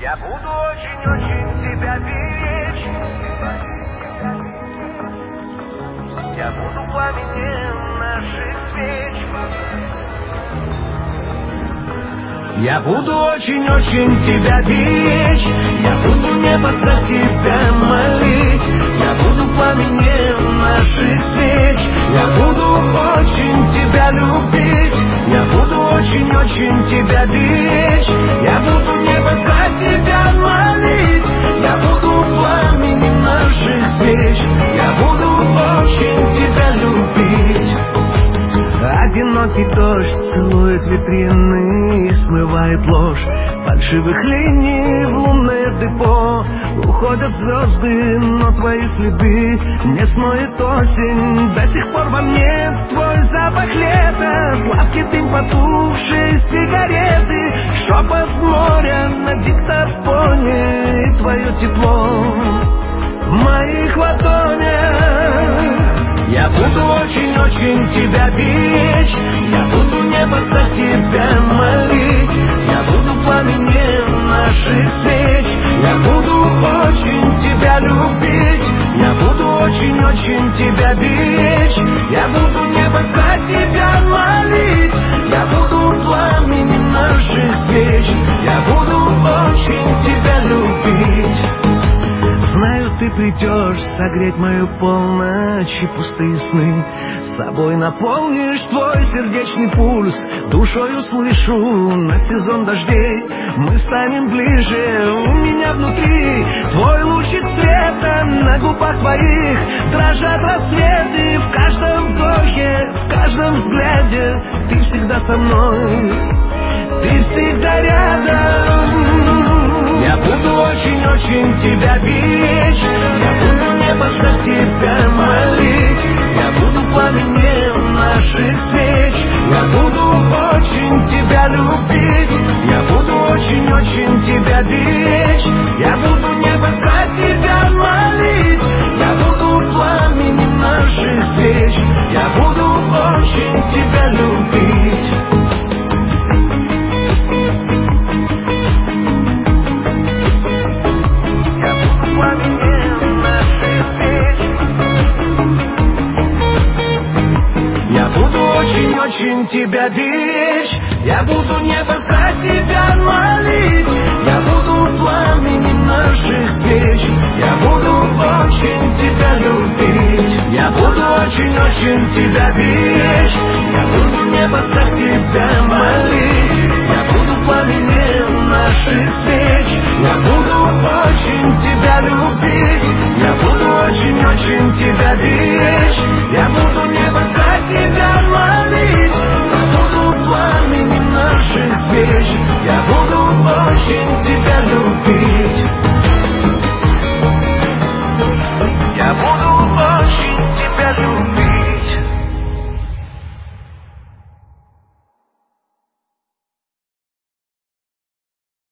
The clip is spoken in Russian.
Я буду очень-очень тебя беречь. Я буду пламенем наших свеч. Я буду очень-очень тебя беречь. Я буду небо за тебя молить. Я буду пламенем наших свеч. Я буду очень тебя любить. Я буду очень-очень тебя беречь. Я буду небо за тебя молить. Я буду пламенем наших свеч. Я буду очень тебя любить. Одинокий дождь целует витрины и смывает ложь фальшивых линий в лунное депо. Уходят звезды, но твои следы не смоет осень. До сих пор во мне твой запах лета, сладкий дым потухшей сигареты, шепот моря на диктофоне и твое тепло в моих ладонях. Я буду очень-очень тебя беречь. Я буду небо за тебя молить. Я буду пламенем наших свеч. Я буду очень тебя любить. Я буду очень-очень тебя беречь. Я буду небо за тебя молить. Я буду пламенем наших свеч. Я буду очень тебя любить. Знаю, ты придешь согреть мою полночь и пустые сны. С собой наполнишь твой сердечный пульс. Душой услышу на сезон дождей. Мы станем ближе, у меня внутри твой лучик света. На губах твоих дрожат рассветы. В каждом вдохе, в каждом взгляде ты всегда со мной, ты всегда рядом. Я буду очень-очень тебя беречь. Я буду небо за тебя молить. Я буду пламенем наших свеч. Я буду очень тебя любить. Я буду очень-очень тебя беречь. Я буду небо за тебя молить. Я буду пламенем наших свеч. Я буду очень тебя любить. Я буду очень-очень тебя беречь. Я буду небо за тебя молить. Я буду пламенем наших свеч. Я буду очень тебя любить. Я буду очень-очень тебя беречь. Я буду небо за тебя молить. Я буду пламенем наших свеч. Я буду очень тебя любить. Я буду очень-очень тебя беречь. Я буду небо